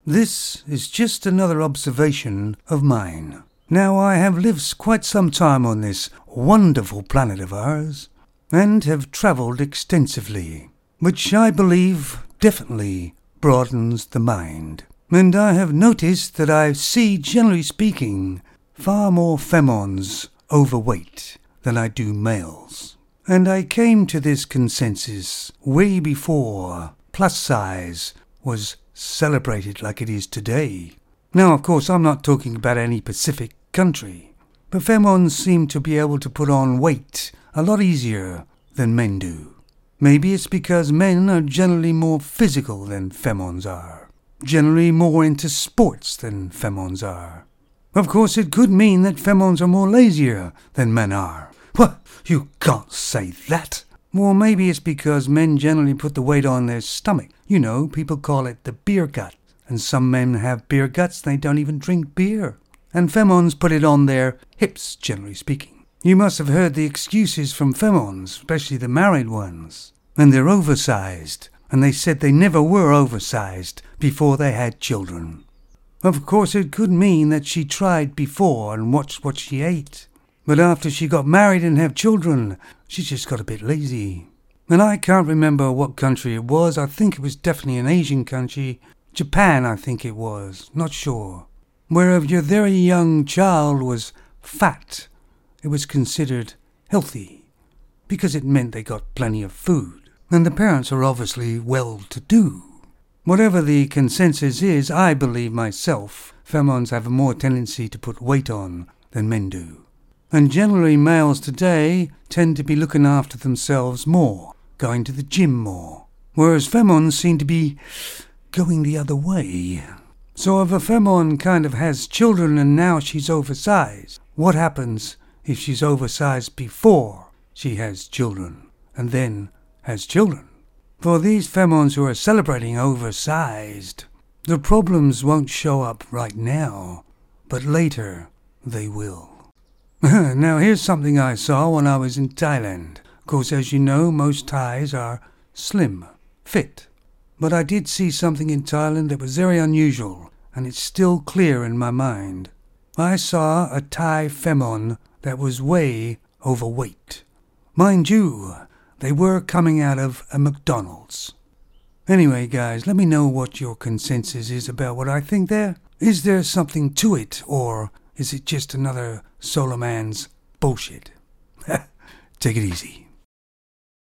This is just another observation of mine. Now, I have lived quite some time on this wonderful planet of ours, and have travelled extensively, which I believe definitely broadens the mind. And I have noticed that I see, generally speaking, far more femons overweight than I do males. And I came to this consensus way before plus size was celebrated like it is today. Now, of course, I'm not talking about any Pacific country, but femons seem to be able to put on weight a lot easier than men do. Maybe it's because men are generally more physical than femons are, generally more into sports than femons are. Of course, it could mean that femons are more lazier than men are. What? You can't say that. Or maybe it's because men generally put the weight on their stomach. You know, people call it the beer gut. And some men have beer guts, they don't even drink beer. And femons put it on their hips, generally speaking. You must have heard the excuses from femons, especially the married ones. And they're oversized. And they said they never were oversized before they had children. Of course, it could mean that she tried before and watched what she ate. But after she got married and had children, she just got a bit lazy. And I can't remember what country it was. I think it was definitely an Asian country. Japan, I think it was. Not sure. Where if your very young child was fat, it was considered healthy, because it meant they got plenty of food. And the parents are obviously well-to-do. Whatever the consensus is, I believe myself, femons have a more tendency to put weight on than men do. And generally males today tend to be looking after themselves more, going to the gym more, whereas femons seem to be going the other way. So if a femon kind of has children and now she's oversized, what happens if she's oversized before she has children and then has children? For these femons who are celebrating oversized, the problems won't show up right now, but later they will. Now here's something I saw when I was in Thailand. Of course, as you know, most Thais are slim, fit. But I did see something in Thailand that was very unusual, and it's still clear in my mind. I saw a Thai femon that was way overweight. Mind you, they were coming out of a McDonald's. Anyway, guys, let me know what your consensus is about what I think there. Is there something to it, or is it just another Solar Man's bullshit? Take it easy.